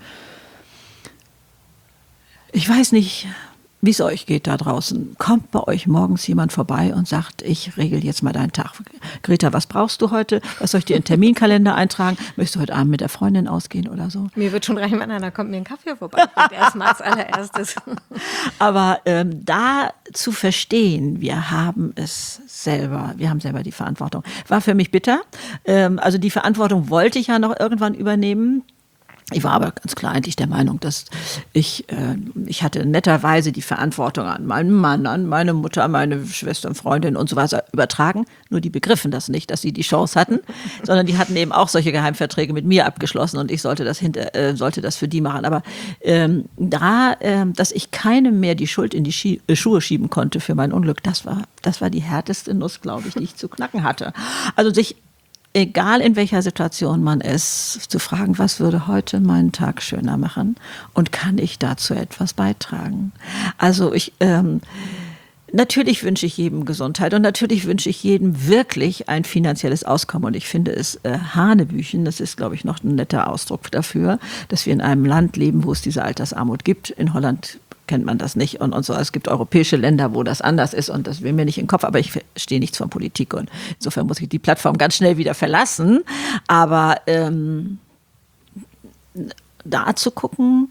Ich weiß nicht, wie es euch geht da draußen. Kommt bei euch morgens jemand vorbei und sagt, ich regel jetzt mal deinen Tag. Greta, was brauchst du heute? Was soll ich dir in den Terminkalender eintragen? Möchtest du heute Abend mit der Freundin ausgehen oder so? Mir wird schon reichen, wenn einer kommt, mir einen Kaffee vorbei. Erstmal als allererstes. Aber ähm, da zu verstehen, wir haben es selber, wir haben selber die Verantwortung, war für mich bitter. Ähm, also die Verantwortung wollte ich ja noch irgendwann übernehmen. Ich war aber ganz klar eigentlich der Meinung, dass ich, äh, ich hatte netterweise die Verantwortung an meinen Mann, an meine Mutter, meine Schwester und Freundin und so weiter übertragen. Nur die begriffen das nicht, dass sie die Chance hatten, sondern die hatten eben auch solche Geheimverträge mit mir abgeschlossen und ich sollte das, hinter, äh, sollte das für die machen. Aber ähm, da, äh, dass ich keinem mehr die Schuld in die Schie- äh, Schuhe schieben konnte für mein Unglück, das war, das war die härteste Nuss, glaube ich, die ich zu knacken hatte. Also sich egal in welcher Situation man ist, zu fragen, was würde heute meinen Tag schöner machen und kann ich dazu etwas beitragen? Also ich, ähm, natürlich wünsche ich jedem Gesundheit und natürlich wünsche ich jedem wirklich ein finanzielles Auskommen und ich finde es äh, Hanebüchen, das ist, glaube ich, noch ein netter Ausdruck dafür, dass wir in einem Land leben, wo es diese Altersarmut gibt. In Holland kennt man das nicht und, und so. Es gibt europäische Länder, wo das anders ist und das will mir nicht in den Kopf, aber ich verstehe nichts von Politik und insofern muss ich die Plattform ganz schnell wieder verlassen. Aber ähm, da zu gucken,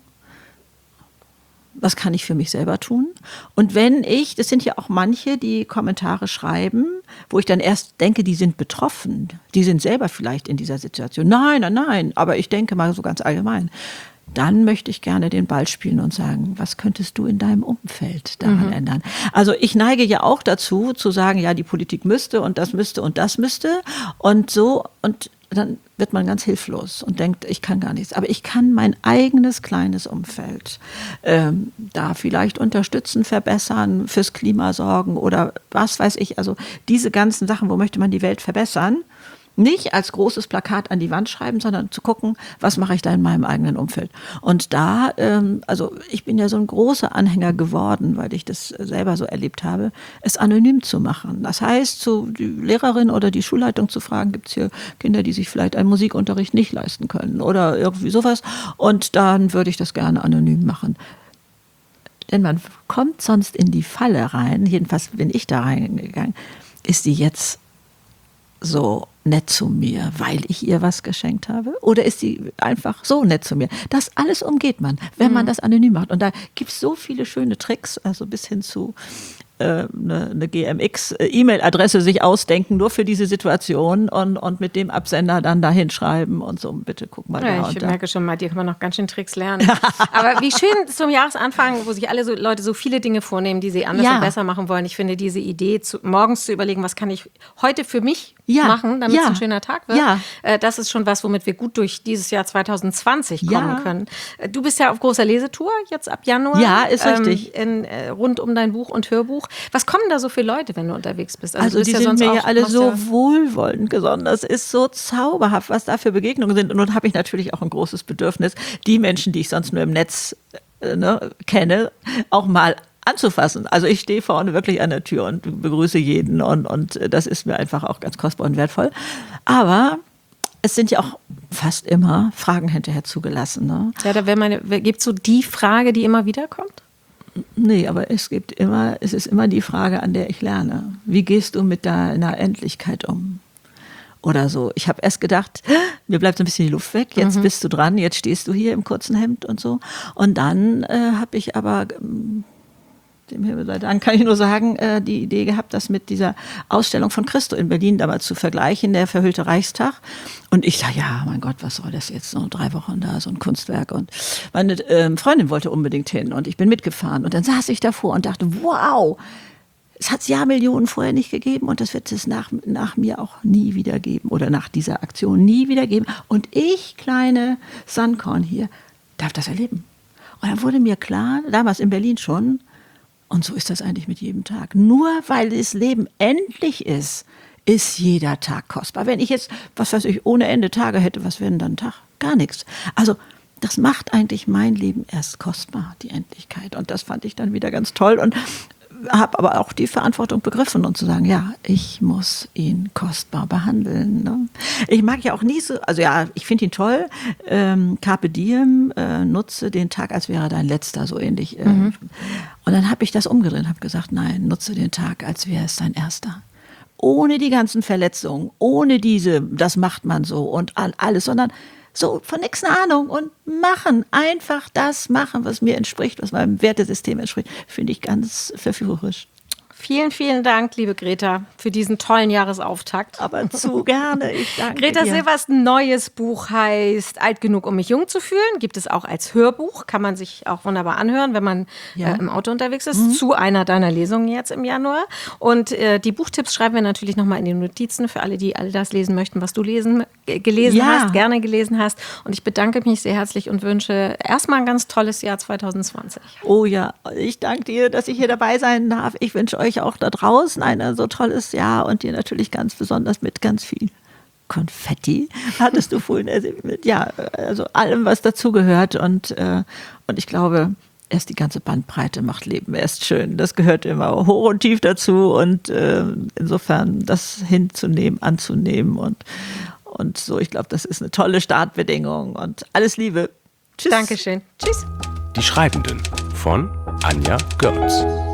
was kann ich für mich selber tun? Und wenn ich, das sind ja auch manche, die Kommentare schreiben, wo ich dann erst denke, die sind betroffen, die sind selber vielleicht in dieser Situation. Nein, nein, nein, aber ich denke mal so ganz allgemein. Dann möchte ich gerne den Ball spielen und sagen, was könntest du in deinem Umfeld daran mhm. ändern? Also ich neige ja auch dazu, zu sagen, ja, die Politik müsste und das müsste und das müsste und so. Und dann wird man ganz hilflos und denkt, ich kann gar nichts. Aber ich kann mein eigenes kleines Umfeld ähm, da vielleicht unterstützen, verbessern, fürs Klima sorgen oder was weiß ich. Also diese ganzen Sachen, wo möchte man die Welt verbessern? Nicht als großes Plakat an die Wand schreiben, sondern zu gucken, was mache ich da in meinem eigenen Umfeld. Und da, ähm, also ich bin ja so ein großer Anhänger geworden, weil ich das selber so erlebt habe, es anonym zu machen. Das heißt, so die Lehrerin oder die Schulleitung zu fragen, gibt es hier Kinder, die sich vielleicht einen Musikunterricht nicht leisten können oder irgendwie sowas. Und dann würde ich das gerne anonym machen. Denn man kommt sonst in die Falle rein, jedenfalls bin ich da reingegangen, ist die jetzt so nett zu mir, weil ich ihr was geschenkt habe? Oder ist sie einfach so nett zu mir? Das alles umgeht man, wenn mhm. man das anonym macht. Und da gibt es so viele schöne Tricks, also bis hin zu äh, eine, eine G M X-E-Mail-Adresse sich ausdenken, nur für diese Situation und, und mit dem Absender dann da hinschreiben und so, bitte guck mal ja, da. Ich und merke da. schon mal, dir kann man noch ganz schön Tricks lernen. Aber wie schön zum Jahresanfang, wo sich alle so Leute so viele Dinge vornehmen, die sie anders Ja. und besser machen wollen. Ich finde diese Idee, zu, morgens zu überlegen, was kann ich heute für mich Ja. machen, damit es Ja. ein schöner Tag wird. Ja. Äh, das ist schon was, womit wir gut durch dieses Jahr zwanzig zwanzig kommen Ja. können. Äh, Du bist ja auf großer Lesetour jetzt ab Januar. Ja, ist richtig. Ähm, in, äh, rund um dein Buch und Hörbuch. Was kommen da so für Leute, wenn du unterwegs bist? Also, du bist die ja sind sonst mir auch, ja alle machst so ja- wohlwollend gesonnen. Das ist so zauberhaft, was da für Begegnungen sind. Und nun habe ich natürlich auch ein großes Bedürfnis, die Menschen, die ich sonst nur im Netz äh, ne, kenne, auch mal anzufassen. Also ich stehe vorne wirklich an der Tür und begrüße jeden und, und das ist mir einfach auch ganz kostbar und wertvoll. Aber es sind ja auch fast immer Fragen hinterher zugelassen. Ne? Ja, da wäre meine, gibt es so die Frage, die immer wieder kommt? Nee, aber es gibt immer, es ist immer die Frage, an der ich lerne. Wie gehst du mit deiner Endlichkeit um? Oder so. Ich habe erst gedacht, mir bleibt so ein bisschen die Luft weg, jetzt mhm. bist du dran, jetzt stehst du hier im kurzen Hemd und so. Und dann äh, habe ich aber, ähm, dem Himmel sei Dank, kann ich nur sagen, äh, die Idee gehabt, das mit dieser Ausstellung von Christo in Berlin damals zu vergleichen, der verhüllte Reichstag. Und ich sage, ja, mein Gott, was soll das jetzt? Noch drei Wochen da, so ein Kunstwerk. Und meine ähm, Freundin wollte unbedingt hin und ich bin mitgefahren. Und dann saß ich davor und dachte, wow, es hat es Jahrmillionen vorher nicht gegeben und das wird es nach, nach mir auch nie wieder geben oder nach dieser Aktion nie wieder geben. Und ich, kleine Sandkorn hier, darf das erleben. Und dann wurde mir klar, damals in Berlin schon, und so ist das eigentlich mit jedem Tag. Nur weil das Leben endlich ist, ist jeder Tag kostbar. Wenn ich jetzt, was weiß ich, ohne Ende Tage hätte, was wäre denn dann ein Tag? Gar nichts. Also das macht eigentlich mein Leben erst kostbar, die Endlichkeit. Und das fand ich dann wieder ganz toll. Und habe aber auch die Verantwortung begriffen und zu sagen, ja, ich muss ihn kostbar behandeln. Ne? Ich mag ja auch nie so, also ja, ich finde ihn toll. Ähm, Carpe diem, äh, nutze den Tag, als wäre dein letzter, so ähnlich. Äh. Mhm. Und dann habe ich das umgedreht, habe gesagt, nein, nutze den Tag, als wäre es dein erster. Ohne die ganzen Verletzungen, ohne diese, das macht man so und alles, sondern so von nichts eine Ahnung und machen, einfach das machen, was mir entspricht, was meinem Wertesystem entspricht, finde ich ganz verführerisch. Vielen, vielen Dank, liebe Greta, für diesen tollen Jahresauftakt. Aber zu gerne, ich danke Greta dir. Silvers neues Buch heißt Alt genug, um mich jung zu fühlen. Gibt es auch als Hörbuch, kann man sich auch wunderbar anhören, wenn man ja. äh, im Auto unterwegs ist, mhm. zu einer deiner Lesungen jetzt im Januar. Und äh, die Buchtipps schreiben wir natürlich nochmal in den Notizen für alle, die alle das lesen möchten, was du lesen, g- gelesen ja. hast, gerne gelesen hast. Und ich bedanke mich sehr herzlich und wünsche erstmal ein ganz tolles Jahr zwanzig zwanzig. Oh ja, ich danke dir, dass ich hier dabei sein darf. Ich wünsche euch auch da draußen ein so tolles Jahr und dir natürlich ganz besonders mit ganz viel Konfetti, hattest du vorhin erzählt, mit, ja, also allem, was dazugehört und, äh, und ich glaube, erst die ganze Bandbreite macht Leben erst schön. Das gehört immer hoch und tief dazu und äh, insofern das hinzunehmen, anzunehmen und, und so, ich glaube, das ist eine tolle Startbedingung und alles Liebe. Tschüss. Dankeschön. Tschüss. Die Schreibenden von Anja Görz.